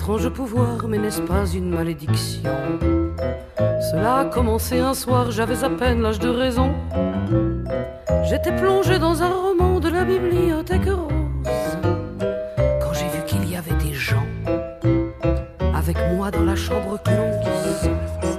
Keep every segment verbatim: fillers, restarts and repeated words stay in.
étrange pouvoir, mais n'est-ce pas une malédiction? Cela a commencé un soir, j'avais à peine l'âge de raison. J'étais plongé dans un roman de la bibliothèque rose, quand j'ai vu qu'il y avait des gens avec moi dans la chambre close.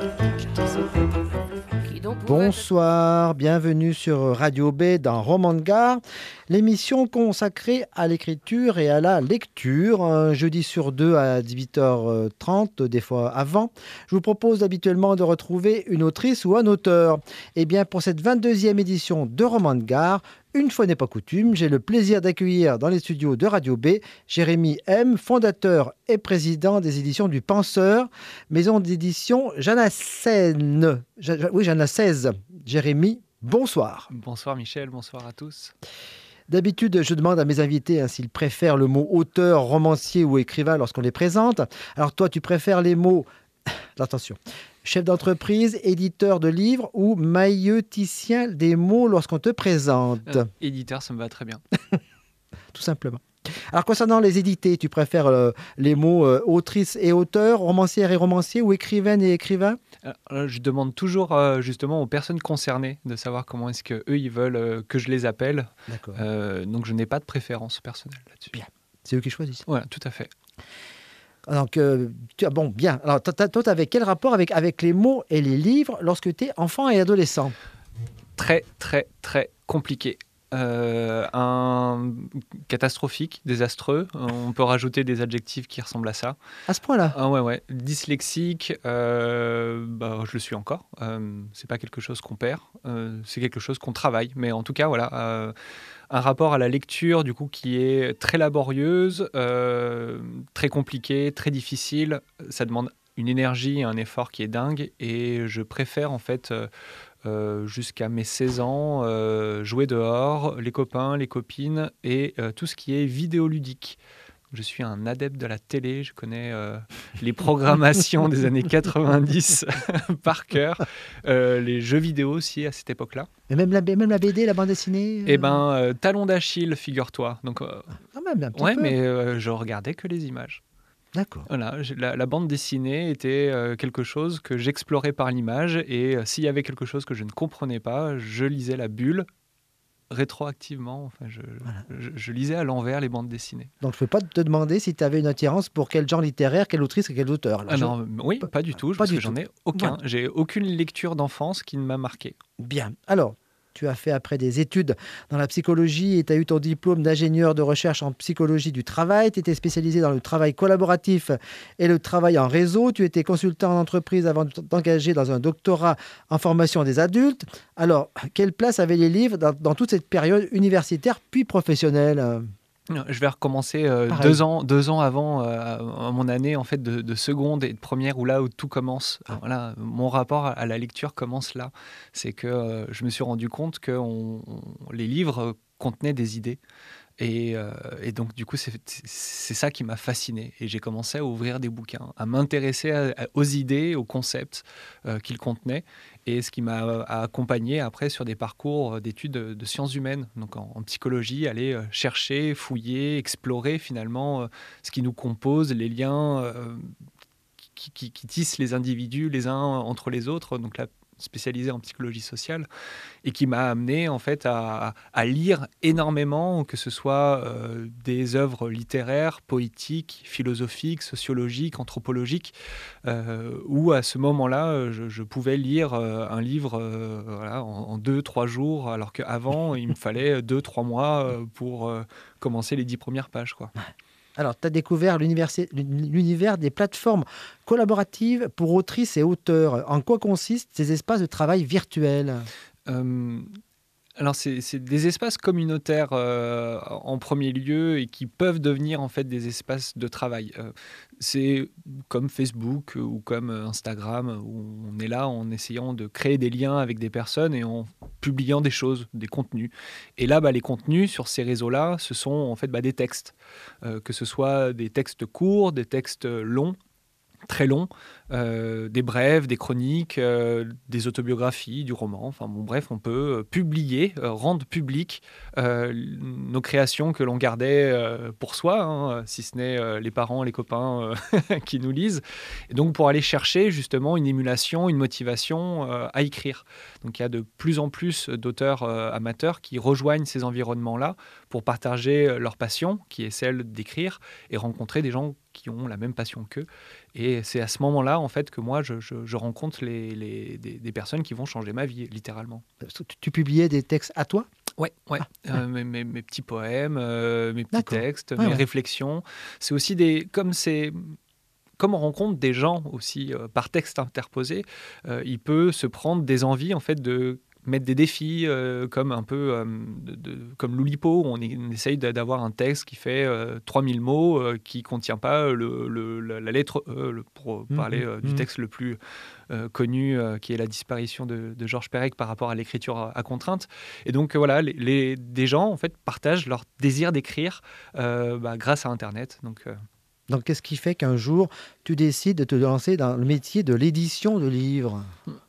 Bonsoir, bienvenue sur Radio B dans Roman de Gare, l'émission consacrée à l'écriture et à la lecture, un jeudi sur deux à dix-huit heures trente, des fois avant. Je vous propose habituellement de retrouver une autrice ou un auteur. Et bien pour cette vingt-deuxième édition de Roman de Gare, une fois n'est pas coutume, j'ai le plaisir d'accueillir dans les studios de Radio B Jérémy M, fondateur et président des éditions du Penseur, maison d'édition Janacène. Oui, Janacène. Jérémy, bonsoir. Bonsoir Michel, bonsoir à tous. D'habitude, je demande à mes invités hein, s'ils préfèrent le mot auteur, romancier ou écrivain lorsqu'on les présente. Alors toi, tu préfères les mots... Attention. Chef d'entreprise, éditeur de livres ou maïeuticien des mots lorsqu'on te présente? euh, Éditeur, ça me va très bien. Tout simplement. Alors, concernant les édités, tu préfères euh, les mots euh, autrice et auteur, romancière et romancier ou écrivaine et écrivain? Alors, je demande toujours euh, justement aux personnes concernées de savoir comment est-ce qu'eux, ils veulent euh, que je les appelle. D'accord. Euh, donc, je n'ai pas de préférence personnelle là-dessus. Bien. C'est eux qui choisissent. Voilà, tout à fait. Donc, euh, tu, bon, bien. Alors, toi, tu avais quel rapport avec, avec les mots et les livres lorsque tu es enfant et adolescent? Très, très, très compliqué. Euh, un catastrophique, désastreux. On peut rajouter des adjectifs qui ressemblent à ça. À ce point-là? Ah ouais, ouais. Dyslexique, euh, bah, je le suis encore. Euh, c'est pas quelque chose qu'on perd, euh, c'est quelque chose qu'on travaille. Mais en tout cas, voilà. Euh, un rapport à la lecture du coup qui est très laborieuse, euh, très compliquée, très difficile. Ça demande une énergie et un effort qui est dingue. Et je préfère en fait euh, euh, jusqu'à mes seize ans euh, jouer dehors, les copains, les copines et euh, tout ce qui est vidéoludique. Je suis un adepte de la télé, je connais euh, les programmations des années quatre-vingt-dix par cœur, euh, les jeux vidéo aussi à cette époque-là. Mais même la, même la B D, la bande dessinée euh... Eh ben, euh, talon d'Achille, figure-toi. Donc, euh, ah, même, un petit ouais, peu. mais euh, je regardais que les images. D'accord. Voilà, la, la bande dessinée était euh, quelque chose que j'explorais par l'image et euh, s'il y avait quelque chose que je ne comprenais pas, je lisais la bulle. Rétroactivement, enfin, je, voilà. je, je lisais à l'envers les bandes dessinées. Donc, je ne peux pas te demander si tu avais une attirance pour quel genre littéraire, quelle autrice et quel auteur. Ah je... non, oui, pas, pas du tout, pas parce du que tout. j'en ai aucun. Voilà. J'ai aucune lecture d'enfance qui ne m'a marqué. Bien. Alors, tu as fait après des études dans la psychologie et tu as eu ton diplôme d'ingénieur de recherche en psychologie du travail. Tu étais spécialisé dans le travail collaboratif et le travail en réseau. Tu étais consultant en entreprise avant de t'engager dans un doctorat en formation des adultes. Alors, quelle place avaient les livres dans, dans toute cette période universitaire puis professionnelle ? Je vais recommencer euh, deux ans, deux ans avant euh, mon année en fait de, de seconde et de première, où là où tout commence. Ah. Voilà, mon rapport à la lecture commence là. C'est que euh, je me suis rendu compte que on, on, les livres contenaient des idées. Et, euh, et donc, du coup, c'est, c'est ça qui m'a fasciné. Et j'ai commencé à ouvrir des bouquins, à m'intéresser à, à, aux idées, aux concepts euh, qu'ils contenaient. Et ce qui m'a euh, accompagné après sur des parcours d'études de, de sciences humaines. Donc, en, en psychologie, aller euh, chercher, fouiller, explorer finalement euh, ce qui nous compose, les liens euh, qui, qui, qui tissent les individus les uns entre les autres. Donc, la spécialisé en psychologie sociale et qui m'a amené en fait à, à lire énormément, que ce soit euh, des œuvres littéraires, poétiques, philosophiques, sociologiques, anthropologiques, euh, où à ce moment-là, je, je pouvais lire euh, un livre euh, voilà, en, en deux, trois jours, alors qu'avant, il me fallait deux, trois mois euh, pour euh, commencer les dix premières pages, quoi. Alors, tu as découvert l'univers des plateformes collaboratives pour autrices et auteurs. En quoi consistent ces espaces de travail virtuels ? euh, Alors, c'est, c'est des espaces communautaires euh, en premier lieu et qui peuvent devenir en fait des espaces de travail. Euh, c'est comme Facebook ou comme Instagram où on est là en essayant de créer des liens avec des personnes et en publiant des choses, des contenus. Et là, bah, les contenus sur ces réseaux-là, ce sont en fait bah, des textes, euh, que ce soit des textes courts, des textes longs, très longs, euh, des brèves, des chroniques, euh, des autobiographies, du roman. Enfin bon, bref, on peut publier, euh, rendre public euh, nos créations que l'on gardait euh, pour soi, hein, si ce n'est euh, les parents, les copains euh, qui nous lisent. Et donc pour aller chercher justement une émulation, une motivation euh, à écrire. Donc il y a de plus en plus d'auteurs euh, amateurs qui rejoignent ces environnements-là pour partager leur passion, qui est celle d'écrire, et rencontrer des gens qui ont la même passion qu'eux. Et c'est à ce moment-là, en fait, que moi, je, je, je rencontre les, les, des, des personnes qui vont changer ma vie, littéralement. Tu, tu publiais des textes à toi ? Ouais, ouais. Ah, euh, mes, mes, mes petits poèmes, euh, mes petits D'accord. textes, Ouais, mes ouais. réflexions. C'est aussi des... Comme c'est... Comme on rencontre des gens aussi euh, par texte interposé, euh, il peut se prendre des envies, en fait, de mettre des défis euh, comme un peu euh, de, de, comme l'Oulipo, où on, est, on essaye d'avoir un texte qui fait euh, trois mille mots, euh, qui ne contient pas le, le, la, la lettre E, le, pour mmh, parler euh, mmh. du texte le plus euh, connu, euh, qui est la disparition de, de Georges Perec par rapport à l'écriture à, à contrainte. Et donc euh, voilà, les, les, des gens en fait partagent leur désir d'écrire euh, bah, grâce à Internet. Donc, euh... donc qu'est-ce qui fait qu'un jour tu décides de te lancer dans le métier de l'édition de livres ?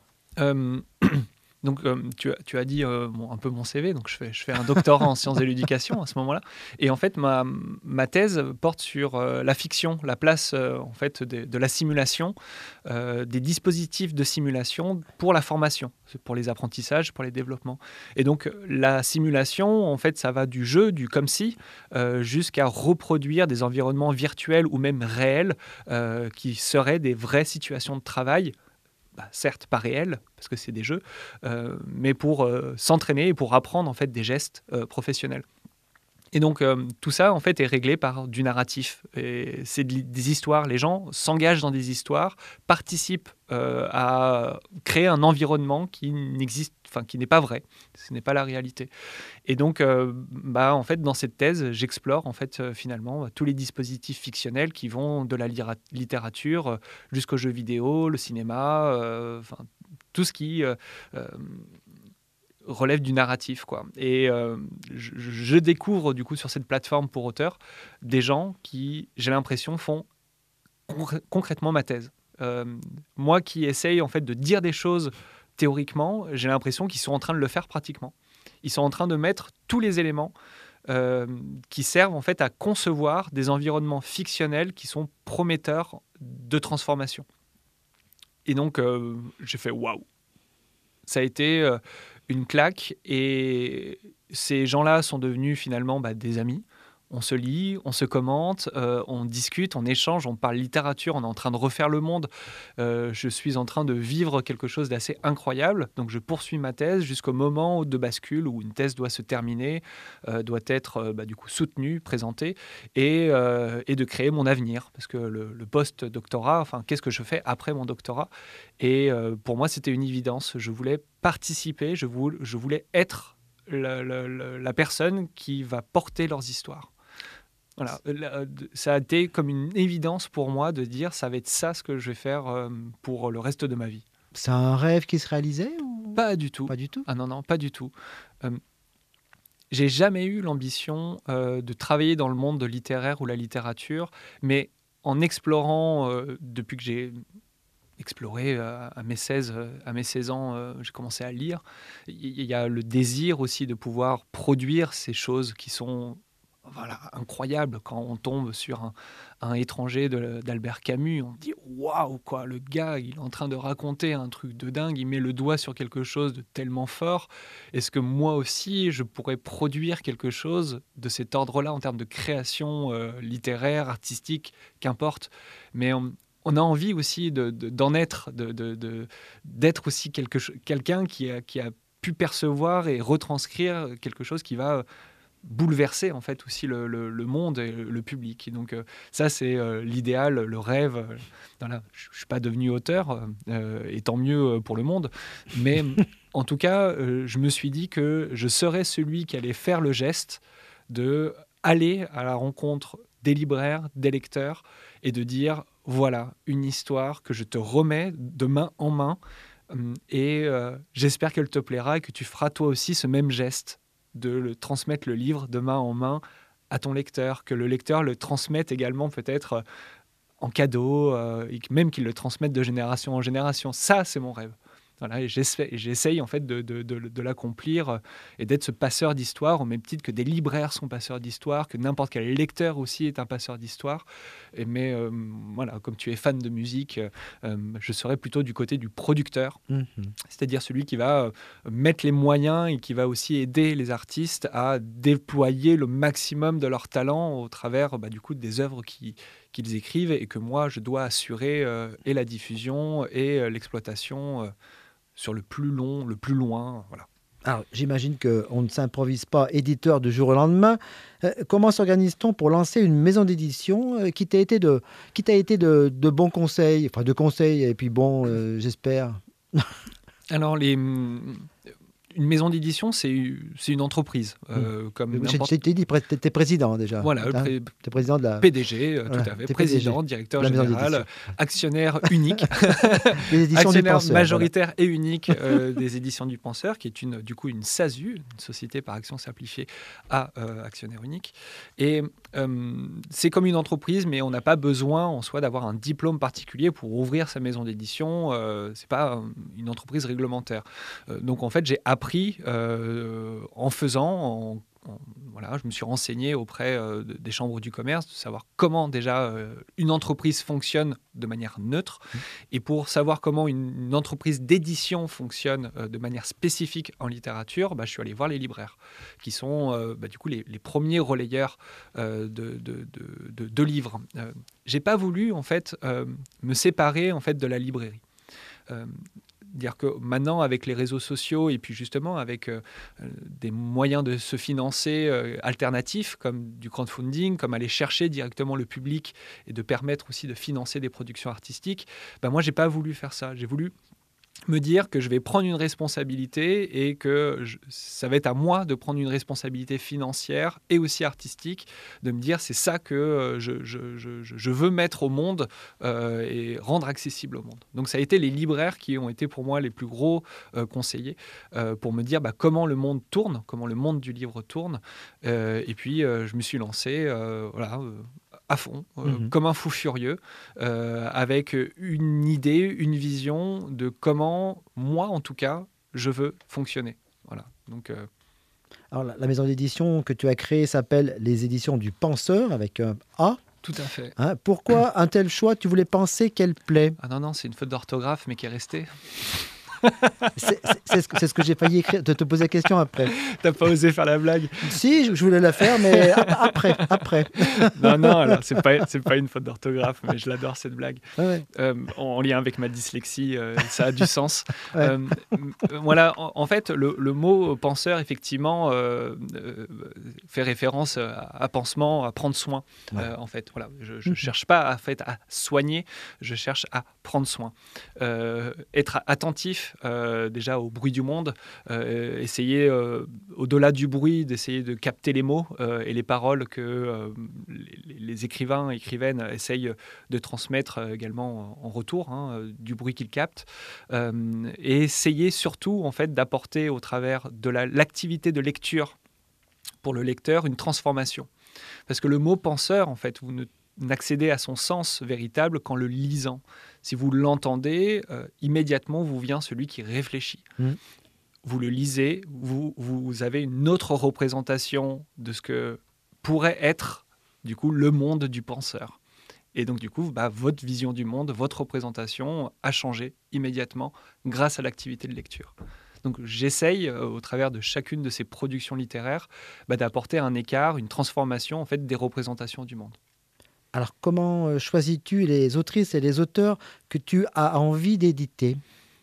euh, Donc, euh, tu, as, tu as dit euh, bon, un peu mon C V, donc je fais, je fais un doctorat en sciences de l'éducation à ce moment-là. Et en fait, ma, ma thèse porte sur euh, la fiction, la place euh, en fait, de, de la simulation, euh, des dispositifs de simulation pour la formation, pour les apprentissages, pour les développements. Et donc, la simulation, en fait, ça va du jeu, du comme si, euh, jusqu'à reproduire des environnements virtuels ou même réels euh, qui seraient des vraies situations de travail. Bah, certes pas réel parce que c'est des jeux, euh, mais pour euh, s'entraîner et pour apprendre en fait des gestes euh, professionnels. Et donc euh, tout ça en fait est réglé par du narratif. Et c'est de, des histoires. Les gens s'engagent dans des histoires, participent euh, à créer un environnement qui n'existe, enfin qui n'est pas vrai. Ce n'est pas la réalité. Et donc, euh, bah en fait, dans cette thèse, j'explore en fait euh, finalement tous les dispositifs fictionnels qui vont de la littérature euh, jusqu'aux jeux vidéo, le cinéma, euh, enfin tout ce qui euh, euh, relève du narratif, quoi. Et euh, je, je découvre du coup sur cette plateforme pour auteurs des gens qui, j'ai l'impression, font concr- concrètement ma thèse. Euh, moi qui essaye en fait de dire des choses théoriquement, j'ai l'impression qu'ils sont en train de le faire pratiquement. Ils sont en train de mettre tous les éléments euh, qui servent en fait à concevoir des environnements fictionnels qui sont prometteurs de transformation. Et donc euh, j'ai fait waouh. Ça a été euh, une claque et ces gens-là sont devenus finalement bah, des amis. On se lit, on se commente, euh, on discute, on échange, on parle littérature, on est en train de refaire le monde. Euh, je suis en train de vivre quelque chose d'assez incroyable. Donc je poursuis ma thèse jusqu'au moment de bascule où une thèse doit se terminer, euh, doit être euh, bah, du coup soutenue, présentée et, euh, et de créer mon avenir. Parce que le, le post-doctorat, enfin, qu'est-ce que je fais après mon doctorat ? Et euh, pour moi, c'était une évidence. Je voulais participer, je voulais, je voulais être la, la, la personne qui va porter leurs histoires. Voilà, ça a été comme une évidence pour moi de dire ça va être ça ce que je vais faire pour le reste de ma vie. C'est un rêve qui se réalisait ou... Pas du tout. Pas du tout. Ah non, non, pas du tout. Euh, j'ai jamais eu l'ambition euh, de travailler dans le monde littéraire ou la littérature, mais en explorant, euh, depuis que j'ai exploré euh, à mes seize, à mes seize ans, euh, j'ai commencé à lire, il y a le désir aussi de pouvoir produire ces choses qui sont... Voilà, incroyable quand on tombe sur un, un étranger de, d'Albert Camus, on dit waouh quoi, le gars il est en train de raconter un truc de dingue, il met le doigt sur quelque chose de tellement fort. Est-ce que moi aussi je pourrais produire quelque chose de cet ordre-là en termes de création euh, littéraire, artistique, qu'importe. Mais on, on a envie aussi de, de, d'en être, de, de, de, d'être aussi quelque, quelqu'un qui a, qui a pu percevoir et retranscrire quelque chose qui va bouleverser en fait aussi le, le, le monde et le, le public. Et donc euh, ça c'est euh, l'idéal, le rêve. Euh, voilà. Je ne suis pas devenu auteur, euh, et tant mieux pour le monde, mais en tout cas euh, je me suis dit que je serais celui qui allait faire le geste de aller à la rencontre des libraires, des lecteurs et de dire voilà une histoire que je te remets de main en main et euh, j'espère qu'elle te plaira et que tu feras toi aussi ce même geste de le transmettre le livre de main en main à ton lecteur, que le lecteur le transmette également peut-être en cadeau, euh, et même qu'ils le transmettent de génération en génération. Ça, c'est mon rêve. Voilà, et j'essaye en fait de, de, de, de l'accomplir et d'être ce passeur d'histoire, au même titre que des libraires sont passeurs d'histoire, que n'importe quel lecteur aussi est un passeur d'histoire. Et mais euh, voilà, comme tu es fan de musique, euh, je serais plutôt du côté du producteur, mmh. c'est-à-dire celui qui va euh, mettre les moyens et qui va aussi aider les artistes à déployer le maximum de leur talent au travers bah, du coup des œuvres qui qu'ils écrivent et que moi je dois assurer euh, et la diffusion et euh, l'exploitation euh, sur le plus long, le plus loin, voilà. Alors, j'imagine qu'on ne s'improvise pas éditeur du jour au lendemain. Euh, comment s'organise-t-on pour lancer une maison d'édition euh, qui t'a été de, qui t'a été de, de bons conseils, enfin de conseils, et puis bon, euh, j'espère. Alors, les... Une maison d'édition, c'est une entreprise. Euh, mmh. comme je je t'ai dit, tu es président déjà. Voilà, hein, pré... tu es président de la... P D G, euh, voilà, tout à fait. Président, directeur général, actionnaire unique, actionnaire Penseur, majoritaire voilà. et unique euh, des éditions du Penseur, qui est une, du coup une S A S U, une société par action simplifiée à euh, actionnaire unique. Et euh, c'est comme une entreprise, mais on n'a pas besoin en soi d'avoir un diplôme particulier pour ouvrir sa maison d'édition. Euh, c'est pas une entreprise réglementaire. Euh, donc en fait, j'ai appris appris euh, en faisant, en, en, voilà, je me suis renseigné auprès euh, de, des chambres du commerce, de savoir comment déjà euh, une entreprise fonctionne de manière neutre, mmh. et pour savoir comment une, une entreprise d'édition fonctionne euh, de manière spécifique en littérature, bah, je suis allé voir les libraires, qui sont euh, bah, du coup les, les premiers relayeurs euh, de, de, de, de, de livres. Euh, j'ai pas voulu en fait euh, me séparer en fait de la librairie. Euh, dire que maintenant, avec les réseaux sociaux et puis justement avec euh, des moyens de se financer euh, alternatifs, comme du crowdfunding, comme aller chercher directement le public et de permettre aussi de financer des productions artistiques, ben moi, je n'ai pas voulu faire ça. J'ai voulu me dire que je vais prendre une responsabilité et que je, ça va être à moi de prendre une responsabilité financière et aussi artistique, de me dire c'est ça que je, je, je, je veux mettre au monde euh, et rendre accessible au monde. Donc ça a été les libraires qui ont été pour moi les plus gros euh, conseillers euh, pour me dire bah, comment le monde tourne, comment le monde du livre tourne. Euh, et puis euh, je me suis lancé euh, voilà, euh, à fond, euh, mmh. comme un fou furieux, euh, avec une idée, une vision de comment, moi en tout cas, je veux fonctionner. Voilà. Donc, euh... Alors, la, la maison d'édition que tu as créée s'appelle Les Éditions du Penseur, avec un A. Tout à fait. Hein, pourquoi un tel choix? Tu voulais penser qu'elle plaît? Ah non, non, c'est une faute d'orthographe, mais qui est restée. C'est ce que, ce que j'ai failli écrire, de te poser la question après. T'as pas osé faire la blague? Si, je voulais la faire, mais après, après. Non, non, alors c'est pas, c'est pas une faute d'orthographe, mais je l'adore cette blague. Ah ouais. euh, en, en lien avec ma dyslexie, euh, ça a du sens. Ouais. Euh, voilà, en, en fait, le, le mot penseur, effectivement, euh, euh, fait référence à, à pansement, à prendre soin. Ouais. Euh, en fait, voilà, je, je mmh. cherche pas en fait, à soigner, je cherche à prendre soin. Euh, être attentif Euh, déjà au bruit du monde, euh, essayer euh, au-delà du bruit d'essayer de capter les mots euh, et les paroles que euh, les, les écrivains et écrivaines essayent de transmettre euh, également en, en retour hein, du bruit qu'ils captent euh, et essayer surtout en fait d'apporter au travers de la, l'activité de lecture pour le lecteur une transformation, parce que le mot penseur en fait vous ne n'accédez à son sens véritable qu'en le lisant. Si vous l'entendez, euh, immédiatement vous vient celui qui réfléchit. Mmh. Vous le lisez, vous, vous avez une autre représentation de ce que pourrait être du coup le monde du penseur. Et donc du coup, bah, votre vision du monde, votre représentation a changé immédiatement grâce à l'activité de lecture. Donc j'essaye, euh, au travers de chacune de ces productions littéraires, bah, d'apporter un écart, une transformation en fait, des représentations du monde. Alors, comment choisis-tu les autrices et les auteurs que tu as envie d'éditer ?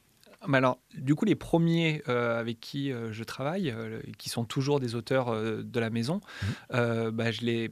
Alors, du coup, les premiers euh, avec qui euh, je travaille, euh, qui sont toujours des auteurs euh, de la maison, mmh. euh, bah, je les...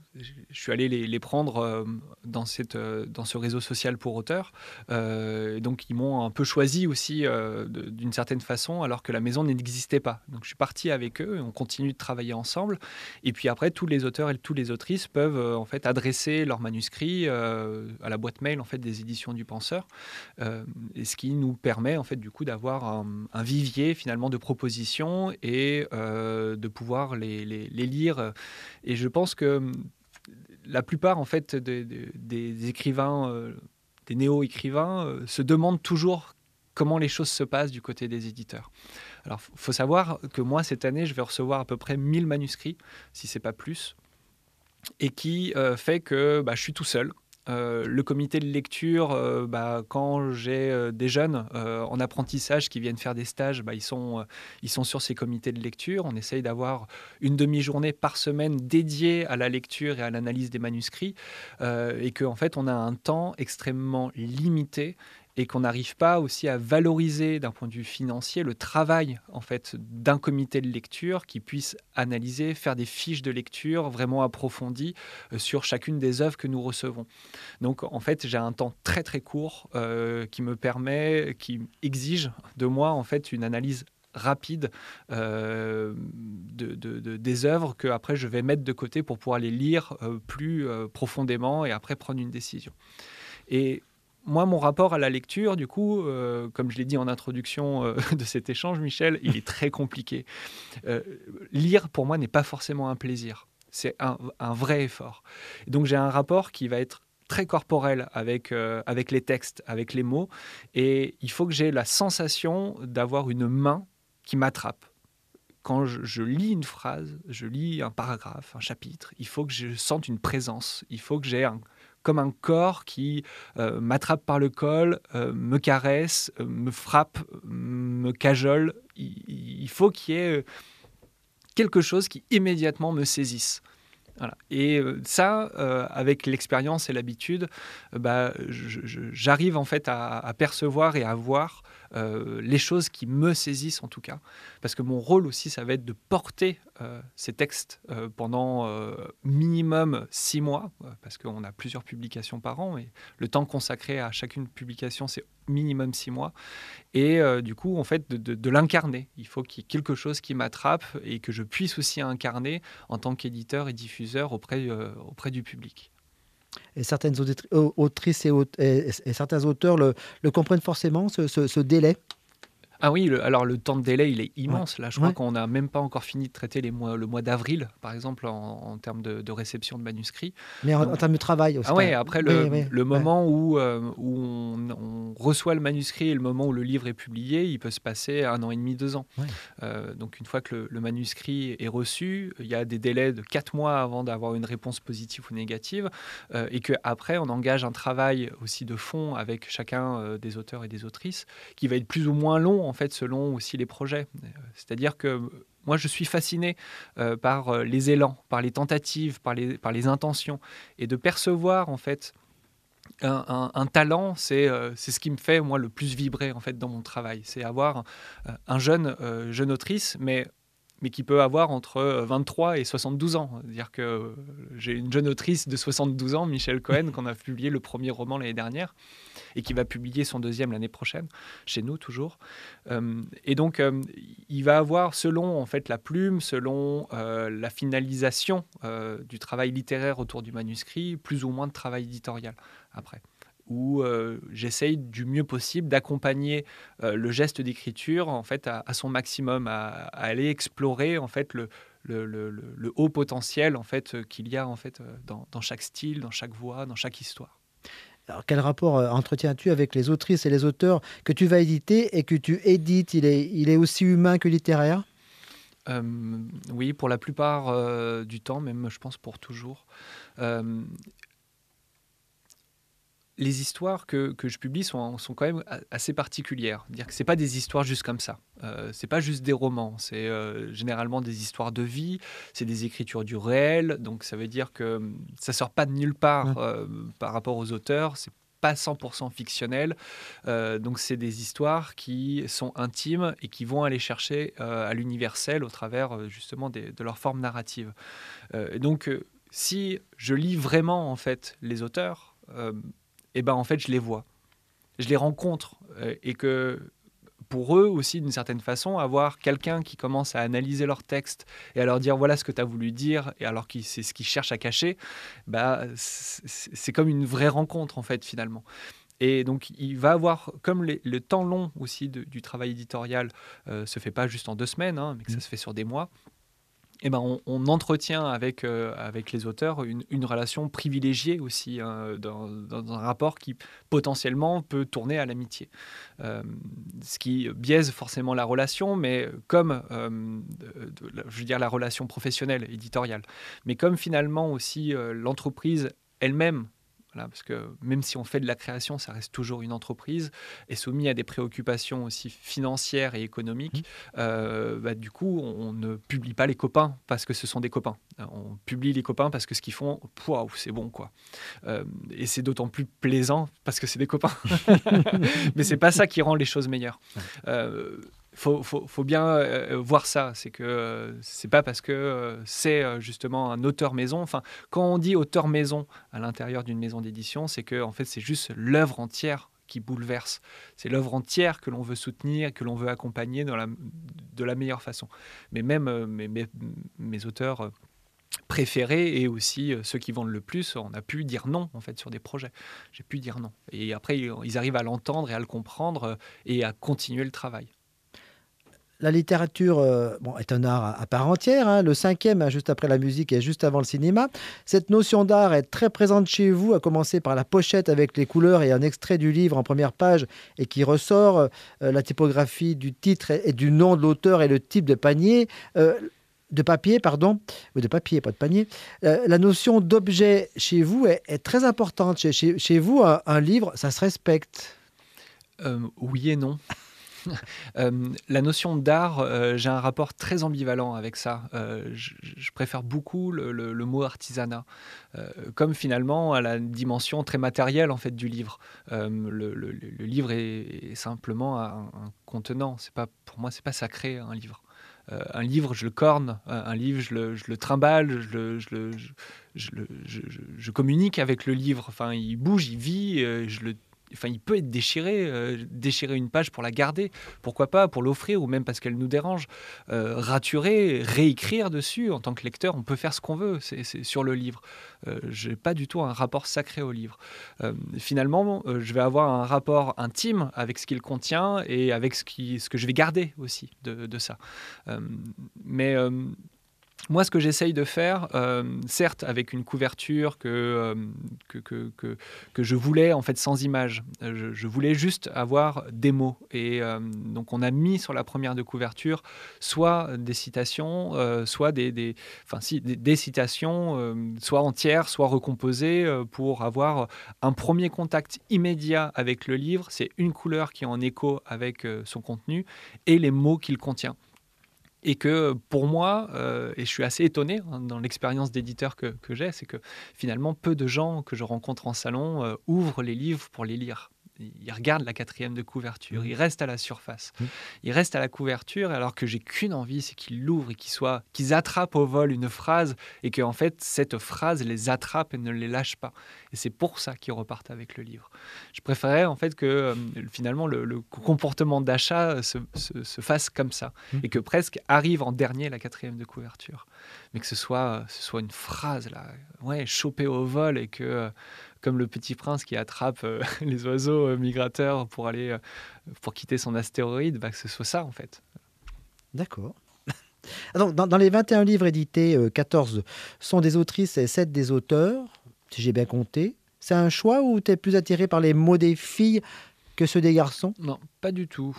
Je suis allé les, les prendre euh, dans, cette, euh, dans ce réseau social pour auteurs. Euh, donc, ils m'ont un peu choisi aussi euh, de, d'une certaine façon, alors que la maison n'existait pas. Donc, je suis parti avec eux et on continue de travailler ensemble. Et puis après, tous les auteurs et tous les autrices peuvent euh, en fait adresser leurs manuscrits euh, à la boîte mail en fait des éditions du Penseur, euh, et ce qui nous permet en fait du coup d'avoir un, un vivier finalement de propositions et euh, de pouvoir les, les, les lire. Et je pense que la plupart en fait des, des, des écrivains, euh, des néo-écrivains, euh, se demandent toujours comment les choses se passent du côté des éditeurs. Alors, il faut savoir que moi, cette année, je vais recevoir à peu près mille manuscrits, si ce n'est pas plus, et qui euh, fait que bah, je suis tout seul. Euh, le comité de lecture, euh, bah, quand j'ai euh, des jeunes euh, en apprentissage qui viennent faire des stages, bah, ils, sont, euh, ils sont sur ces comités de lecture. On essaye d'avoir une demi-journée par semaine dédiée à la lecture et à l'analyse des manuscrits, euh, et qu'en fait, on a un temps extrêmement limité et qu'on n'arrive pas aussi à valoriser d'un point de vue financier le travail en fait, d'un comité de lecture qui puisse analyser, faire des fiches de lecture vraiment approfondies euh, sur chacune des œuvres que nous recevons. Donc en fait, j'ai un temps très très court euh, qui me permet, qui exige de moi en fait une analyse rapide euh, de, de, de, des œuvres que après je vais mettre de côté pour pouvoir les lire euh, plus euh, profondément et après prendre une décision. Et moi, mon rapport à la lecture, du coup, euh, comme je l'ai dit en introduction euh, de cet échange, Michel, il est très compliqué. Euh, lire, pour moi, n'est pas forcément un plaisir. C'est un, un vrai effort. Et donc, j'ai un rapport qui va être très corporel avec, euh, avec les textes, avec les mots. Et il faut que j'ai la sensation d'avoir une main qui m'attrape. Quand je, je lis une phrase, je lis un paragraphe, un chapitre, il faut que je sente une présence. Il faut que j'ai un... comme un corps qui euh, m'attrape par le col, euh, me caresse, euh, me frappe, me cajole. Il, il faut qu'il y ait quelque chose qui immédiatement me saisisse. Voilà. Et euh, ça, euh, avec l'expérience et l'habitude, euh, bah, je, je, j'arrive en fait à, à percevoir et à voir euh, les choses qui me saisissent en tout cas. Parce que mon rôle aussi, ça va être de porter euh, ces textes euh, pendant euh, minimum six mois, euh, parce qu'on a plusieurs publications par an, et le temps consacré à chacune publication, c'est minimum six mois. Et euh, du coup, en fait, de, de, de l'incarner. Il faut qu'il y ait quelque chose qui m'attrape et que je puisse aussi incarner en tant qu'éditeur et diffuseur auprès, euh, auprès du public. Et certaines autrices et, aut- et, et certains auteurs le, le comprennent forcément, ce, ce, ce délai. Ah oui, le, alors le temps de délai, il est immense. Ouais. Là, je crois ouais. qu'on n'a même pas encore fini de traiter les mois, le mois d'avril, par exemple, en, en termes de, de réception de manuscrits. Mais en, Donc, en termes de travail aussi. Ah ouais, après le, oui, oui, le ouais. moment où, euh, où on, on reçoit le manuscrit et le moment où le livre est publié, il peut se passer un an et demi, deux ans. Ouais. Euh, donc une fois que le, le manuscrit est reçu, il y a des délais de quatre mois avant d'avoir une réponse positive ou négative, euh, et qu'après on engage un travail aussi de fond avec chacun euh, des auteurs et des autrices, qui va être plus ou moins long en fait selon aussi les projets. C'est-à-dire que moi, je suis fasciné euh, par euh, les élans, par les tentatives, par les, par les intentions, et de percevoir en fait un, un, un talent, c'est euh, c'est ce qui me fait moi le plus vibrer en fait dans mon travail. C'est avoir euh, un jeune euh, jeune autrice, mais mais qui peut avoir entre vingt-trois et soixante-douze ans. C'est-à-dire que euh, j'ai une jeune autrice de soixante-douze ans, Michel Cohen, qu'on a publié le premier roman l'année dernière, et qui va publier son deuxième l'année prochaine, chez nous toujours. Euh, et donc, euh, il va avoir, selon en fait, la plume, selon euh, la finalisation euh, du travail littéraire autour du manuscrit, plus ou moins de travail éditorial après, où euh, j'essaye du mieux possible d'accompagner euh, le geste d'écriture en fait, à, à son maximum, à, à aller explorer en fait, le, le, le, le haut potentiel en fait, qu'il y a en fait, dans, dans chaque style, dans chaque voix, dans chaque histoire. Alors, quel rapport euh, entretiens-tu avec les autrices et les auteurs que tu vas éditer et que tu édites? Il est, il est aussi humain que littéraire? euh, Oui, pour la plupart euh, du temps, même je pense pour toujours. Euh, Les histoires que, que je publie sont, sont quand même assez particulières. C'est-à-dire que ce n'est pas des histoires juste comme ça. Euh, ce n'est pas juste des romans. C'est euh, généralement des histoires de vie. C'est des écritures du réel. Donc ça veut dire que ça ne sort pas de nulle part euh, par rapport aux auteurs. C'est pas cent pour cent fictionnel. Euh, donc c'est des histoires qui sont intimes et qui vont aller chercher euh, à l'universel au travers justement des, de leur forme narrative. Euh, donc euh, si je lis vraiment en fait les auteurs, euh, et ben en fait je les vois, je les rencontre euh, et que pour eux aussi d'une certaine façon avoir quelqu'un qui commence à analyser leur texte et à leur dire voilà ce que tu as voulu dire et alors que c'est ce qu'ils cherchent à cacher, bah, c'est, c'est comme une vraie rencontre en fait finalement. Et donc il va avoir, comme les, le temps long aussi de, du travail éditorial euh, se fait pas juste en deux semaines hein, mais que ça se fait sur des mois. eh ben, on, on entretient avec, euh, avec les auteurs une, une relation privilégiée aussi, hein, dans, dans un rapport qui potentiellement peut tourner à l'amitié. Euh, ce qui biaise forcément la relation, mais comme, euh, de, de, je veux dire, la relation professionnelle, éditoriale. Mais comme finalement aussi euh, l'entreprise elle-même, voilà, parce que même si on fait de la création, ça reste toujours une entreprise, est soumise à des préoccupations aussi financières et économiques. Mmh. Euh, bah, du coup, on ne publie pas les copains parce que ce sont des copains. On publie les copains parce que ce qu'ils font, waouh, c'est bon, quoi. Euh, et c'est d'autant plus plaisant parce que c'est des copains. Mais c'est pas ça qui rend les choses meilleures. Euh, Faut, faut, faut bien euh, voir ça. C'est que euh, c'est pas parce que euh, c'est euh, justement un auteur maison. Enfin, quand on dit auteur maison à l'intérieur d'une maison d'édition, c'est que en fait, c'est juste l'œuvre entière qui bouleverse. C'est l'œuvre entière que l'on veut soutenir, que l'on veut accompagner dans la, de la meilleure façon. Mais même euh, mes, mes, mes auteurs euh, préférés et aussi euh, ceux qui vendent le plus, on a pu dire non en fait sur des projets. J'ai pu dire non. Et après, ils arrivent à l'entendre et à le comprendre euh, et à continuer le travail. La littérature euh, bon, est un art à, à part entière. Hein. Le cinquième, hein, juste après la musique et juste avant le cinéma. Cette notion d'art est très présente chez vous, à commencer par la pochette avec les couleurs et un extrait du livre en première page et qui ressort, euh, la typographie du titre et, et du nom de l'auteur et le type de panier. Euh, de papier, pardon, ou de papier, pas de panier. Euh, la notion d'objet chez vous est, est très importante. Chez, chez, chez vous, un, un livre, ça se respecte. Euh, oui et non. Euh, la notion d'art, euh, j'ai un rapport très ambivalent avec ça. Euh, je, je préfère beaucoup le, le, le mot artisanat, euh, comme finalement à la dimension très matérielle en fait du livre. Euh, le, le, le livre est, est simplement un, un contenant. C'est pas, pour moi, c'est pas sacré un livre. Euh, un livre, je le corne. Un livre, je le, je le trimballe. Je, le, je, le, je, je, je, je, je communique avec le livre. Enfin, il bouge, il vit. Euh, je le Enfin, il peut être déchiré, euh, déchirer une page pour la garder, pourquoi pas, pour l'offrir, ou même parce qu'elle nous dérange. Euh, raturer, réécrire dessus, en tant que lecteur, on peut faire ce qu'on veut, c'est, c'est sur le livre. Euh, je n'ai pas du tout un rapport sacré au livre. Euh, finalement, euh, je vais avoir un rapport intime avec ce qu'il contient et avec ce, qui, ce que je vais garder aussi de, de ça. Euh, mais... Euh, Moi, ce que j'essaye de faire, euh, certes avec une couverture que, euh, que, que, que, que je voulais en fait sans image, je, je voulais juste avoir des mots. Et euh, donc on a mis sur la première de couverture soit des citations, euh, soit des, des, enfin, si, des, des citations, euh, soit entières, soit recomposées, euh, pour avoir un premier contact immédiat avec le livre. C'est une couleur qui est en écho avec euh, son contenu et les mots qu'il contient. Et que pour moi, euh, et je suis assez étonné hein, dans l'expérience d'éditeur que, que j'ai, c'est que finalement peu de gens que je rencontre en salon euh, ouvrent les livres pour les lire. Ils regardent la quatrième de couverture, ils restent à la surface, mmh. ils restent à la couverture alors que j'ai qu'une envie, c'est qu'ils l'ouvrent et qu'ils, soient, qu'ils attrapent au vol une phrase et que en fait cette phrase les attrape et ne les lâche pas. Et c'est pour ça qu'ils repartent avec le livre. Je préférais en fait que euh, finalement le, le comportement d'achat se, se, se fasse comme ça mmh. et que presque arrive en dernier la quatrième de couverture, mais que ce soit, ce soit une phrase là, ouais, chopée au vol et que euh, comme le petit prince qui attrape euh, les oiseaux euh, migrateurs pour aller euh, pour quitter son astéroïde, bah, que ce soit ça en fait. D'accord. Donc, dans, dans les vingt et un livres édités, euh, quatorze sont des autrices et sept des auteurs, si j'ai bien compté. C'est un choix ou tu es plus attiré par les mots des filles que ceux des garçons? Non, pas du tout.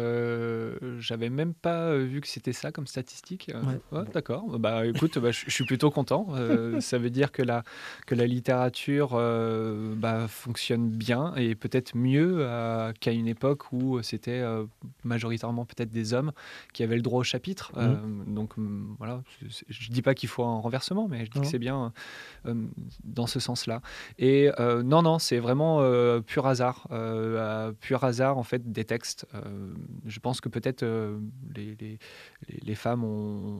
Euh, j'avais même pas vu que c'était ça comme statistique. Euh, ouais. Ouais, d'accord. Bah, écoute, bah, je suis plutôt content. Euh, ça veut dire que la, que la littérature euh, bah, fonctionne bien et peut-être mieux euh, qu'à une époque où c'était euh, majoritairement peut-être des hommes qui avaient le droit au chapitre. Mmh. Euh, donc voilà, je dis pas qu'il faut un renversement, mais je dis mmh. que c'est bien euh, dans ce sens-là. Et euh, non, non, c'est vraiment euh, pur hasard. Euh, pur hasard en fait des textes. Euh, je pense que peut-être euh, les, les, les femmes ont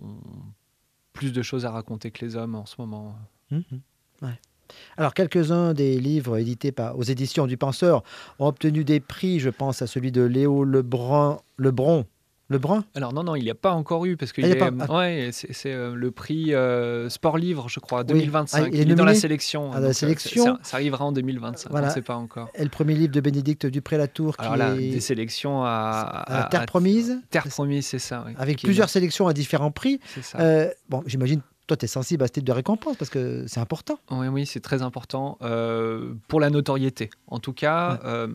plus de choses à raconter que les hommes en ce moment. Mmh, ouais. Alors, quelques-uns des livres édités par, aux éditions du Penseur ont obtenu des prix. Je pense à celui de Léo Lebrun, Lebron, Lebrun? Alors non, non, il n'y a pas encore eu, parce que ah, il est, est, pas... ah. ouais, c'est, c'est euh, le prix euh, Sport Livre, je crois, deux mille vingt-cinq. Oui. Ah, il, est il est dans la sélection. Ah, dans la sélection. Ça, ça arrivera en deux mille vingt-cinq, voilà. on ne sait pas encore. Et le premier livre de Bénédicte Dupré-Latour qui Alors là, est... des sélections à... à, à Terre à, Promise. Terre Promise, c'est ça. Oui, avec plusieurs est... sélections à différents prix. C'est ça. Euh, bon, j'imagine... Toi, tu es sensible à ce type de récompense parce que c'est important. Oui, oui, c'est très important euh, pour la notoriété. En tout cas, ouais. euh,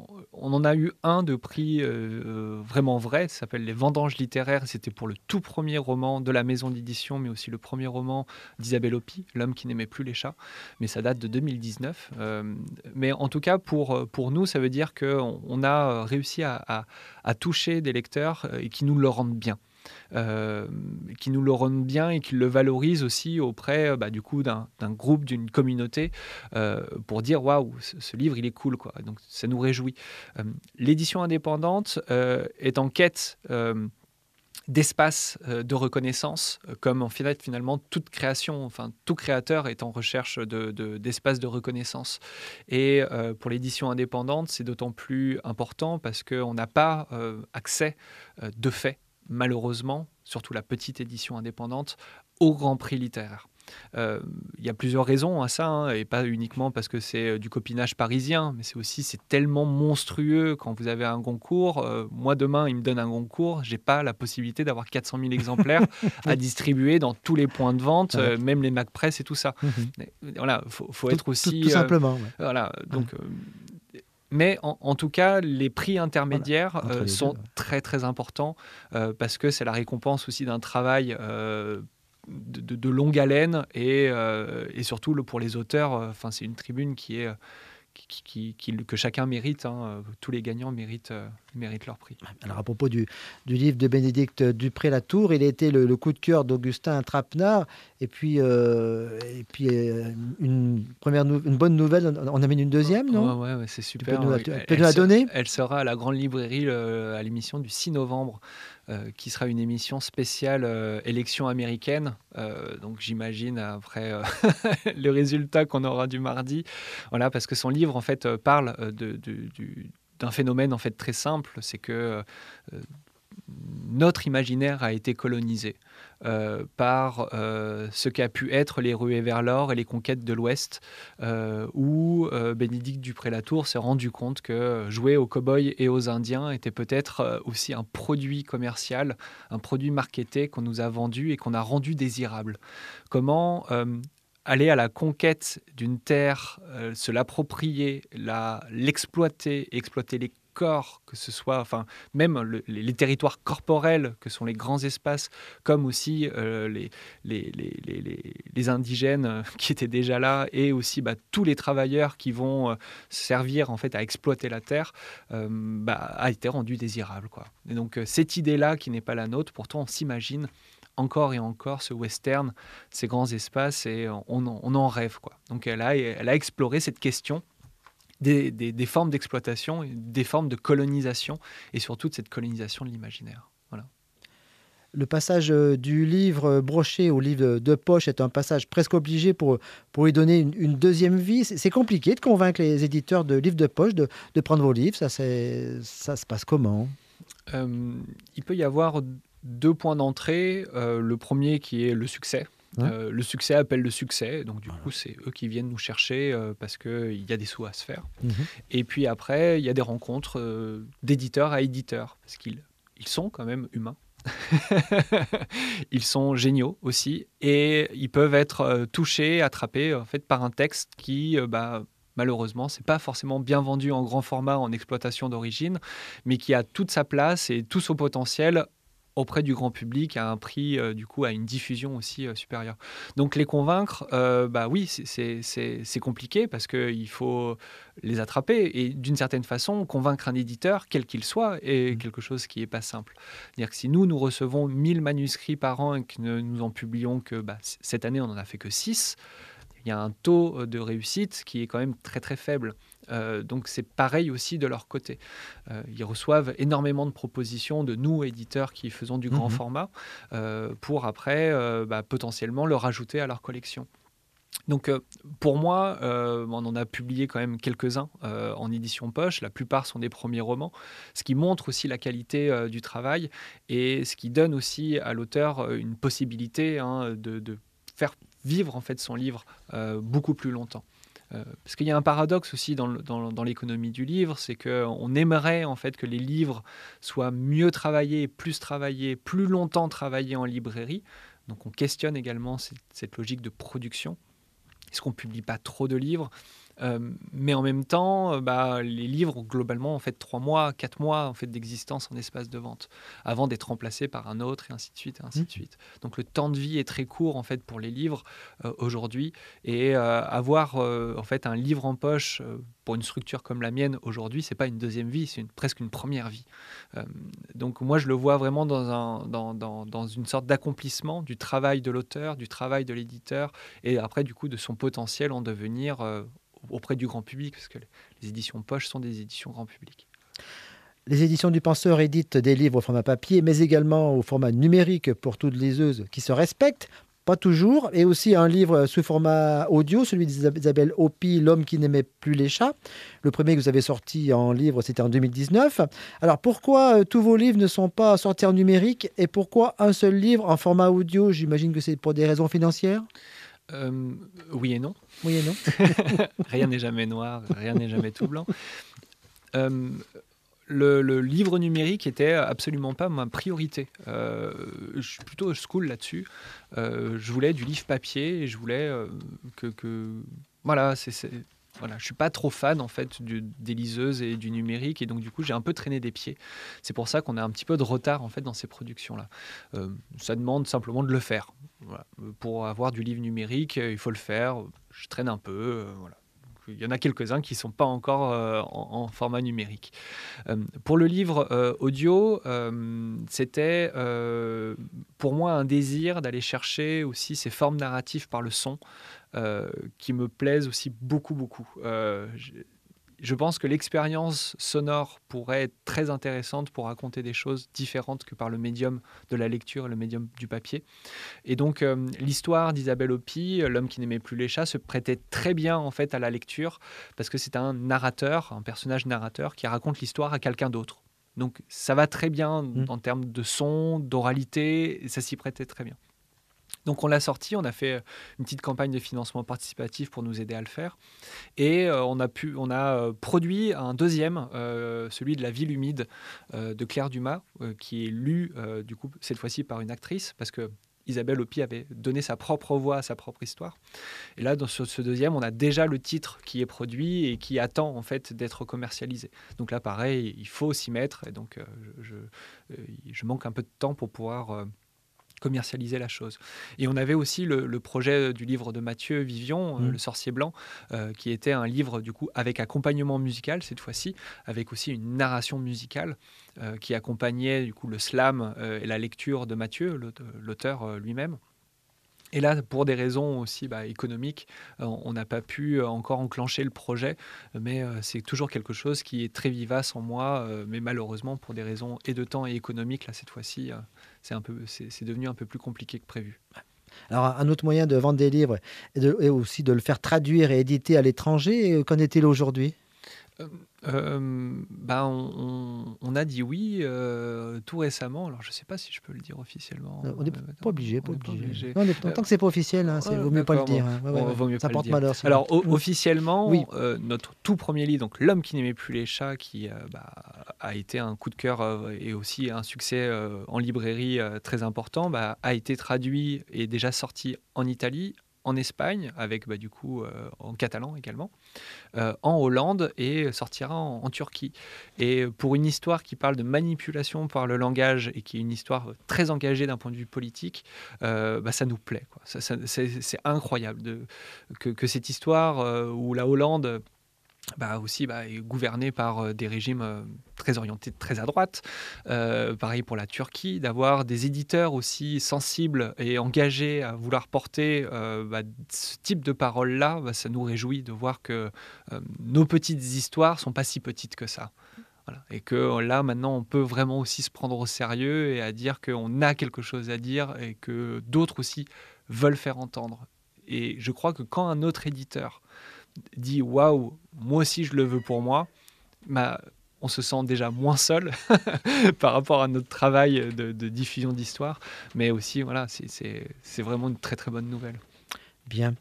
on en a eu un de prix euh, vraiment vrai, ça s'appelle Les Vendanges littéraires. C'était pour le tout premier roman de la maison d'édition, mais aussi le premier roman d'Isabelle Hopi, L'homme qui n'aimait plus les chats. Mais ça date de deux mille dix-neuf. Euh, mais en tout cas, pour, pour nous, ça veut dire qu'on on a réussi à, à, à toucher des lecteurs et qui nous le rendent bien. Euh, qui nous le rendent bien et qui le valorisent aussi auprès bah, du coup, d'un, d'un groupe, d'une communauté, euh, pour dire waouh, ce, ce livre il est cool, quoi. Donc ça nous réjouit. Euh, l'édition indépendante euh, est en quête euh, d'espace euh, de reconnaissance, euh, comme en fait, finalement toute création, enfin tout créateur est en recherche de, de, d'espace de reconnaissance. Et euh, pour l'édition indépendante, c'est d'autant plus important parce qu'on n'a pas euh, accès euh, de fait, malheureusement, surtout la petite édition indépendante, au Grand Prix littéraire. Il euh, y a plusieurs raisons à ça, hein, et pas uniquement parce que c'est du copinage parisien, mais c'est aussi c'est tellement monstrueux quand vous avez un Goncourt. Euh, moi, demain, il me donne un Goncourt, j'ai pas la possibilité d'avoir quatre cent mille exemplaires à distribuer dans tous les points de vente, ouais. euh, même les Macpress et tout ça. Mm-hmm. Voilà, faut, faut tout, être aussi... Tout, tout simplement. Ouais. Euh, voilà, donc... Ouais. Euh, Mais en, en tout cas, les prix intermédiaires voilà, euh, sont deux, ouais. très très importants euh, parce que c'est la récompense aussi d'un travail euh, de, de, de longue haleine et, euh, et surtout le, pour les auteurs, enfin euh, c'est une tribune qui est qui, qui, qui, que chacun mérite. Hein, tous les gagnants méritent, euh, méritent leur prix. Alors à propos du, du livre de Bénédicte Dupré-Latour, il a été le, le coup de cœur d'Augustin Trapenard. Et puis, euh, et puis euh, une, première nou- une bonne nouvelle, on amène une deuxième, non ? Ouais, ouais, ouais, c'est super. Tu peux nous, elle, tu peux elle, nous la donner ? Elle sera à la Grande Librairie le, à l'émission du six novembre, euh, qui sera une émission spéciale euh, élection américaine. Euh, donc j'imagine après euh, le résultat qu'on aura du mardi. Voilà, parce que son livre en fait parle de, de, du, d'un phénomène en fait très simple, c'est que euh, notre imaginaire a été colonisé euh, par euh, ce qu'a pu être les ruées vers l'or et les conquêtes de l'Ouest, euh, où euh, Bénédicte Dupré-Latour s'est rendu compte que jouer aux cow-boys et aux Indiens était peut-être euh, aussi un produit commercial, un produit marketé qu'on nous a vendu et qu'on a rendu désirable. Comment euh, aller à la conquête d'une terre, euh, se l'approprier, la, l'exploiter, exploiter les corps, que ce soit, enfin, même le, les, les territoires corporels, que sont les grands espaces, comme aussi euh, les, les, les, les, les indigènes qui étaient déjà là, et aussi bah, tous les travailleurs qui vont euh, servir en fait à exploiter la terre, euh, bah, a été rendu désirable, quoi. Et donc euh, cette idée-là, qui n'est pas la nôtre, pourtant on s'imagine encore et encore ce western, ces grands espaces, et on, on en rêve, quoi. Donc elle a, elle a exploré cette question des, des, des formes d'exploitation, des formes de colonisation, et surtout de cette colonisation de l'imaginaire. Voilà. Le passage du livre broché au livre de poche est un passage presque obligé pour, pour lui donner une, une deuxième vie. C'est, c'est compliqué de convaincre les éditeurs de livres de poche de, de prendre vos livres. Ça, c'est, ça se passe comment ? euh, Il peut y avoir deux points d'entrée. Euh, le premier qui est le succès. Hein euh, le succès appelle le succès, donc du voilà. coup c'est eux qui viennent nous chercher euh, parce qu'il y a des sous à se faire. Mmh. Et puis après il y a des rencontres euh, d'éditeurs à éditeurs, parce qu'ils ils sont quand même humains. Ils sont géniaux aussi, et ils peuvent être euh, touchés, attrapés en fait, par un texte qui... Euh, bah, malheureusement, ce n'est pas forcément bien vendu en grand format en exploitation d'origine, mais qui a toute sa place et tout son potentiel auprès du grand public à un prix, euh, du coup, à une diffusion aussi euh, supérieure. Donc les convaincre, euh, bah oui, c'est, c'est, c'est, c'est compliqué parce qu'il faut les attraper. Et d'une certaine façon, convaincre un éditeur, quel qu'il soit, est quelque chose qui n'est pas simple. C'est-à-dire que si nous, nous recevons mille manuscrits par an et que nous en publions que, bah, cette année, on n'en a fait que six, il y a un taux de réussite qui est quand même très très faible. Euh, donc c'est pareil aussi de leur côté. Euh, ils reçoivent énormément de propositions de nous, éditeurs qui faisons du grand mmh. format, euh, pour après euh, bah, potentiellement le rajouter à leur collection. Donc euh, pour moi, euh, on en a publié quand même quelques-uns euh, en édition poche. La plupart sont des premiers romans, ce qui montre aussi la qualité euh, du travail et ce qui donne aussi à l'auteur euh, une possibilité hein, de, de faire vivre en fait son livre euh, beaucoup plus longtemps. Euh, parce qu'il y a un paradoxe aussi dans, le, dans, dans l'économie du livre, c'est qu'on aimerait en fait que les livres soient mieux travaillés, plus travaillés, plus longtemps travaillés en librairie. Donc on questionne également cette, cette logique de production. Est-ce qu'on ne publie pas trop de livres euh, mais en même temps, euh, bah, les livres ont globalement en fait trois mois, quatre mois en fait d'existence en espace de vente, avant d'être remplacés par un autre et ainsi de suite, et ainsi Mmh. de suite. Donc le temps de vie est très court en fait pour les livres euh, aujourd'hui, et euh, avoir euh, en fait un livre en poche euh, pour une structure comme la mienne aujourd'hui, c'est pas une deuxième vie, c'est une, presque une première vie. Euh, donc moi je le vois vraiment dans, un, dans, dans, dans une sorte d'accomplissement du travail de l'auteur, du travail de l'éditeur, et après du coup de son potentiel en devenir euh, auprès du grand public, parce que les éditions poche sont des éditions grand public. Les éditions du Penseur éditent des livres au format papier, mais également au format numérique pour toute liseuse qui se respecte, pas toujours, et aussi un livre sous format audio, celui d'Isabelle Hopi, L'homme qui n'aimait plus les chats. Le premier que vous avez sorti en livre, c'était en deux mille dix-neuf. Alors pourquoi euh, tous vos livres ne sont pas sortis en numérique et pourquoi un seul livre en format audio? J'imagine que c'est pour des raisons financières. Euh, oui et non. Oui et non. Rien n'est jamais noir, rien n'est jamais tout blanc. Euh, le, le livre numérique était absolument pas ma priorité. Euh, je suis plutôt old school là-dessus. Euh, je voulais du livre papier et je voulais euh, que, que... Voilà, c'est... c'est... Voilà, je suis pas trop fan en fait du, des liseuses et du numérique, et donc du coup j'ai un peu traîné des pieds. C'est pour ça qu'on a un petit peu de retard en fait dans ces productions là. Euh, ça demande simplement de le faire. Voilà. Pour avoir du livre numérique, il faut le faire. Je traîne un peu. Euh, voilà. Il y en a quelques-uns qui ne sont pas encore euh, en, en format numérique. Euh, pour le livre euh, audio, euh, c'était euh, pour moi un désir d'aller chercher aussi ces formes narratives par le son euh, qui me plaisent aussi beaucoup, beaucoup. Euh, Je pense que l'expérience sonore pourrait être très intéressante pour raconter des choses différentes que par le médium de la lecture et le médium du papier. Et donc, euh, l'histoire d'Isabelle Hopi, L'homme qui n'aimait plus les chats, se prêtait très bien en fait à la lecture parce que c'est un narrateur, un personnage narrateur qui raconte l'histoire à quelqu'un d'autre. Donc, ça va très bien Mmh. en termes de son, d'oralité, et ça s'y prêtait très bien. Donc on l'a sorti, on a fait une petite campagne de financement participatif pour nous aider à le faire. Et euh, on a, pu, on a euh, produit un deuxième, euh, celui de La ville humide euh, de Claire Dumas, euh, qui est lu euh, du coup cette fois-ci par une actrice, parce que Isabelle Hopi avait donné sa propre voix à sa propre histoire. Et là, dans ce, ce deuxième, on a déjà le titre qui est produit et qui attend en fait d'être commercialisé. Donc là, pareil, il faut s'y mettre. Et donc, euh, je, je, je manque un peu de temps pour pouvoir... Euh, commercialiser la chose. Et on avait aussi le, le projet du livre de Mathieu Vivion, mmh. euh, Le Sorcier Blanc, euh, qui était un livre du coup avec accompagnement musical cette fois-ci, avec aussi une narration musicale euh, qui accompagnait du coup le slam euh, et la lecture de Mathieu, l'auteur euh, lui-même. Et là, pour des raisons aussi bah, économiques, euh, on n'a pas pu encore enclencher le projet, mais euh, c'est toujours quelque chose qui est très vivace en moi, euh, mais malheureusement, pour des raisons et de temps et économiques, là, cette fois-ci, euh, c'est, un peu, c'est, c'est devenu un peu plus compliqué que prévu. Alors, un autre moyen de vendre des livres et, de, et aussi de le faire traduire et éditer à l'étranger, qu'en est-il aujourd'hui ? Euh, euh, bah on, on, on a dit oui euh, tout récemment. Alors je ne sais pas si je peux le dire officiellement. On n'est euh, pas obligé, pas pas obligé. obligé. Non, tant euh, que c'est pas officiel, hein, c'est, euh, vaut mieux pas le dire. Bon, hein. ouais, ouais, bon, vaut mieux ça pas porte le dire. malheur. Alors o- officiellement, oui. euh, notre tout premier livre, donc L'homme qui n'aimait plus les chats, qui euh, bah, a été un coup de cœur euh, et aussi un succès euh, en librairie euh, très important, bah, a été traduit et déjà sorti en Italie, en Espagne, avec bah, du coup euh, en catalan également, euh, en Hollande et sortira en, en Turquie. Et pour une histoire qui parle de manipulation par le langage et qui est une histoire très engagée d'un point de vue politique, euh, bah, ça nous plaît, quoi. Ça, ça, c'est, c'est incroyable de, que, que cette histoire euh, où la Hollande... Bah aussi bah, est gouverné par euh, des régimes euh, très orientés, très à droite. Euh, pareil pour la Turquie, d'avoir des éditeurs aussi sensibles et engagés à vouloir porter euh, bah, ce type de paroles-là, bah, ça nous réjouit de voir que euh, nos petites histoires sont pas si petites que ça. Voilà. Et que là, maintenant, on peut vraiment aussi se prendre au sérieux et à dire qu'on a quelque chose à dire et que d'autres aussi veulent faire entendre. Et je crois que quand un autre éditeur dit « Waouh, moi aussi je le veux pour moi », bah, on se sent déjà moins seul par rapport à notre travail de, de diffusion d'histoire. Mais aussi, voilà, c'est, c'est, c'est vraiment une très très bonne nouvelle. Bien.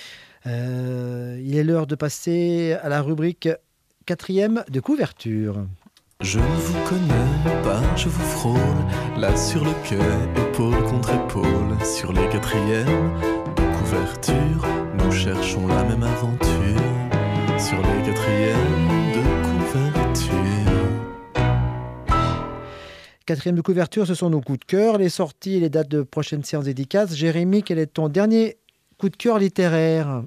Euh, il est l'heure de passer à la rubrique quatrième de couverture. Je ne vous connais pas, je vous frôle, là sur le quai, épaule contre épaule, sur les quatrièmes de couverture, nous cherchons la même aventure, sur les quatrièmes de couverture. Quatrième de couverture, ce sont nos coups de cœur, les sorties et les dates de prochaines séances dédicaces. Jérémy, quel est ton dernier coup de cœur littéraire?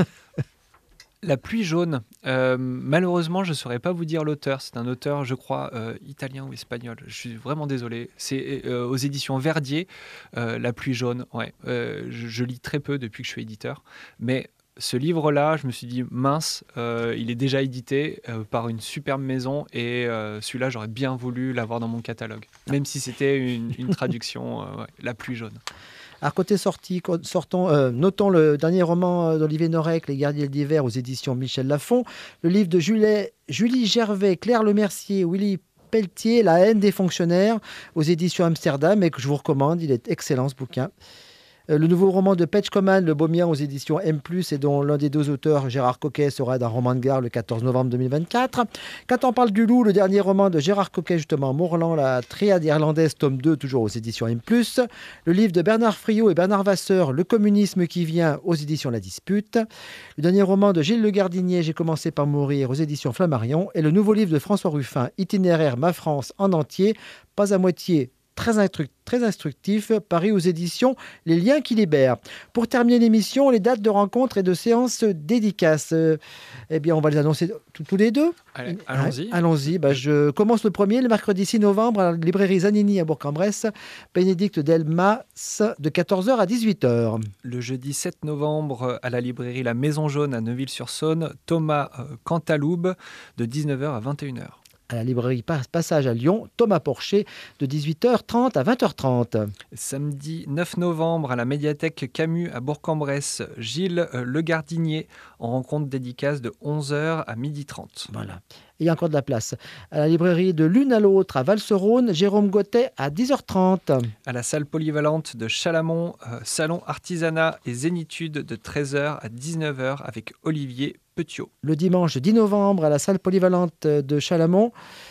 La pluie jaune. Euh, malheureusement, je ne saurais pas vous dire l'auteur. C'est un auteur, je crois, euh, italien ou espagnol. Je suis vraiment désolé. C'est euh, aux éditions Verdier, euh, La pluie jaune. Ouais. Euh, je, je lis très peu depuis que je suis éditeur. Mais ce livre-là, je me suis dit, mince, euh, il est déjà édité euh, par une superbe maison. Et euh, celui-là, j'aurais bien voulu l'avoir dans mon catalogue. Même si c'était une, une traduction, euh, ouais, La pluie jaune. À côté sortie, sortons, euh, notons le dernier roman d'Olivier Norek, Les Gardiels d'hiver, aux éditions Michel Lafon. Le livre de Julie, Julie Gervais, Claire Lemercier, Willy Pelletier, La haine des fonctionnaires, aux éditions Amsterdam, et que je vous recommande. Il est excellent, ce bouquin. Euh, le nouveau roman de Petch Coman, Le Baumien, aux éditions M plus, et dont l'un des deux auteurs, Gérard Coquet, sera dans Roman de Gare le quatorze novembre deux mille vingt-quatre. Quand on parle du loup, le dernier roman de Gérard Coquet, justement, Morland, la triade irlandaise, tome deux, toujours aux éditions M plus. Le livre de Bernard Friot et Bernard Vasseur, Le communisme qui vient, aux éditions La Dispute. Le dernier roman de Gilles Le Gardinier, J'ai commencé par mourir, aux éditions Flammarion. Et le nouveau livre de François Ruffin, Itinéraire Ma France en entier, pas à moitié, très, instru- très instructif, paru aux éditions Les Liens qui libèrent. Pour terminer l'émission, les dates de rencontres et de séances dédicaces. Euh, eh bien, on va les annoncer tous les deux. Allez, allons-y. Ah, allons-y. Bah, je commence le premier, le mercredi six novembre, à la librairie Zanini à Bourg-en-Bresse, Bénédicte Delmas, de quatorze heures à dixhuit heures. Le jeudi sept novembre, à la librairie La Maison Jaune à Neuville-sur-Saône, Thomas euh, Cantaloube, de dix-neuf heures à vingt et une heures. À la librairie Passage à Lyon, Thomas Porcher, de dix-huit heures trente à vingt heures trente. Samedi neuf novembre, à la médiathèque Camus à Bourg-en-Bresse, Gilles euh, Le Gardinier, en rencontre dédicace de onze heures à midi trente. Voilà. Et il y a encore de la place. À la librairie de l'une à l'autre, à Val-sur-Rhône, Jérôme Gautet, à dix heures trente. À la salle polyvalente de Chalamont, euh, salon artisanat et zénitude de treize heures à dix-neuf heures avec Olivier Petiot. Le dimanche dix novembre, à la salle polyvalente de Chalamont,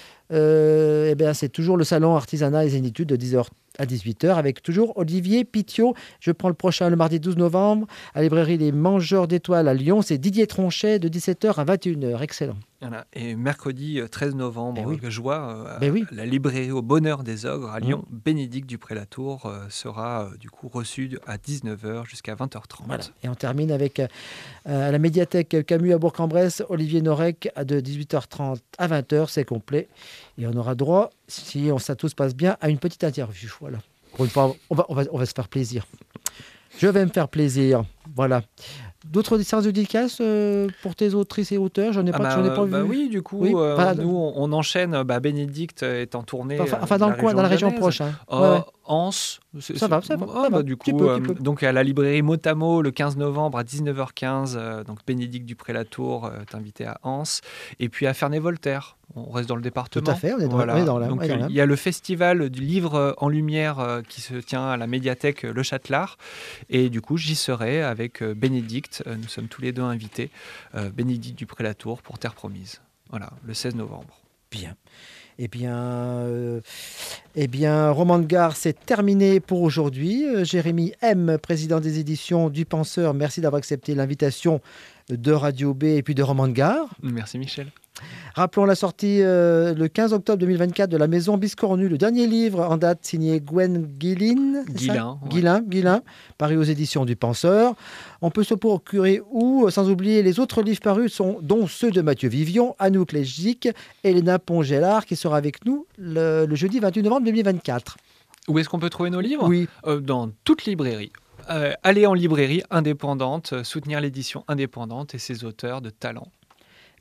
euh, eh bien, c'est toujours le salon artisanat et zénitude de dix heures à dix-huit heures avec toujours Olivier Petiot. Je prends le prochain le mardi douze novembre à la librairie Les Mangeurs d'Étoiles à Lyon. C'est Didier Tronchet de dix-sept heures à vingt et une heures. Excellent. Voilà. Et mercredi treize novembre, eh oui. que joie, euh, eh oui. la librairie Au Bonheur des Ogres à Lyon, mmh. Bénédicte Dupré-Latour euh, sera euh, du coup reçu à dix-neuf heures jusqu'à vingt heures trente. Voilà. Et on termine avec euh, à la médiathèque Camus à Bourg-en-Bresse, Olivier Norek de dix-huit heures trente à vingt heures, c'est complet. Et on aura droit, si on, ça tout se passe bien, à une petite interview. Voilà. Pour une fois, on va, on va, on va se faire plaisir. Je vais me faire plaisir. Voilà. D'autres séances de dédicaces euh, pour tes autrices et auteurs? J'en ai pas, ah bah, j'en ai pas bah vu. Oui, du coup, oui, euh, bah, nous, on, on enchaîne. Bah, Bénédicte est en tournée. Enfin, enfin dans, le coin, dans la région proche. Hein. Euh, ouais, ouais. Anse. C'est, ça va, ça va. Ah, ça bah, va. Du coup, peu, euh, donc à la librairie Motamo le quinze novembre à dix-neuf heures quinze. Euh, donc Bénédicte Dupré-Latour euh, est invité à Anse. Et puis à Ferney-Voltaire. On reste dans le département. Tout à fait, on est dans, voilà. on est dans la. Donc, il y a le festival du livre en lumière euh, qui se tient à la médiathèque Le Châtelard. Et du coup, j'y serai avec euh, Bénédicte. Euh, nous sommes tous les deux invités. Euh, Bénédicte Dupré-Latour pour Terre Promise. Voilà, le seize novembre. Bien. Eh bien, euh, eh bien, Roman de Gare, c'est terminé pour aujourd'hui. Euh, Jérémy M, président des éditions du Penseur, merci d'avoir accepté l'invitation de Radio B et puis de Roman de Gare. Merci Michel. Rappelons la sortie euh, le quinze octobre deux mille vingt-quatre de La Maison Biscornue, le dernier livre en date signé Gwen Guilin. Guilin, ouais. Guilin, Guilin, paru aux éditions du Penseur. On peut se procurer où, sans oublier les autres livres parus, sont, dont ceux de Mathieu Vivion, Anouk Legic, Elena Pongellard, qui sera avec nous le, le jeudi vingt-huit novembre deux mille vingt-quatre. Où est-ce qu'on peut trouver nos livres? Oui. Euh, dans toute librairie. Euh, aller en librairie indépendante, soutenir l'édition indépendante et ses auteurs de talent.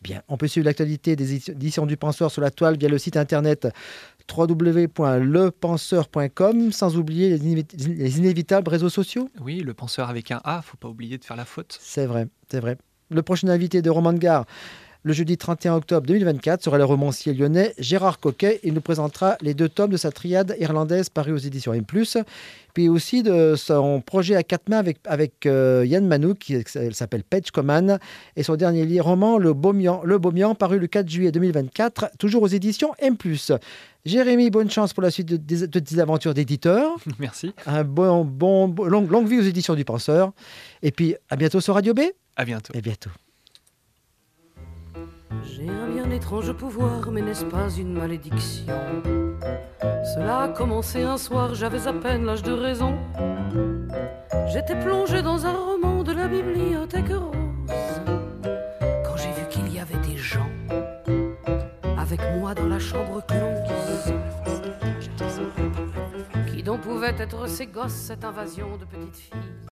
Bien, on peut suivre l'actualité des éditions du Penseur sur la toile via le site internet w w w point le penseur point com, sans oublier les, inévit- les inévitables réseaux sociaux. Oui, le penseur avec un A, faut pas oublier de faire la faute. C'est vrai, c'est vrai. Le prochain invité de Roman de Gare, le jeudi trente et un octobre deux mille vingt-quatre, sera le romancier lyonnais Gérard Coquet. Il nous présentera les deux tomes de sa triade irlandaise parus aux éditions M plus, puis aussi de son projet à quatre mains avec, avec euh, Yann Manouk, qui s'appelle Page Command, et son dernier livre, roman Le Beaumian, Le Beaumian, paru le quatre juillet deux mille vingt-quatre, toujours aux éditions M plus. Jérémy, bonne chance pour la suite de, de, de tes aventures d'éditeur. Merci. Un bon, bon, bon longue, longue vie aux éditions du Penseur. Et puis, à bientôt sur Radio B. À bientôt. Et bientôt. J'ai un bien étrange pouvoir, mais n'est-ce pas une malédiction? Cela a commencé un soir, j'avais à peine l'âge de raison. J'étais plongé dans un roman de la bibliothèque rose, quand j'ai vu qu'il y avait des gens avec moi dans la chambre close. Qui donc pouvait être ces gosses, cette invasion de petites filles?